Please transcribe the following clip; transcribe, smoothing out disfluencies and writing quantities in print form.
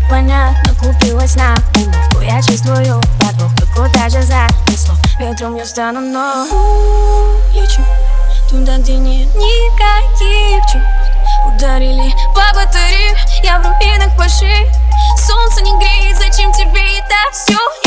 непонятно купилась на уловку. Я чувствую подвох, только даже занесло ветром я стану, но улечу туда, где нет никаких чувств. Ударили по батарее, я в руинах пошли. Солнце не греет, зачем тебе это все?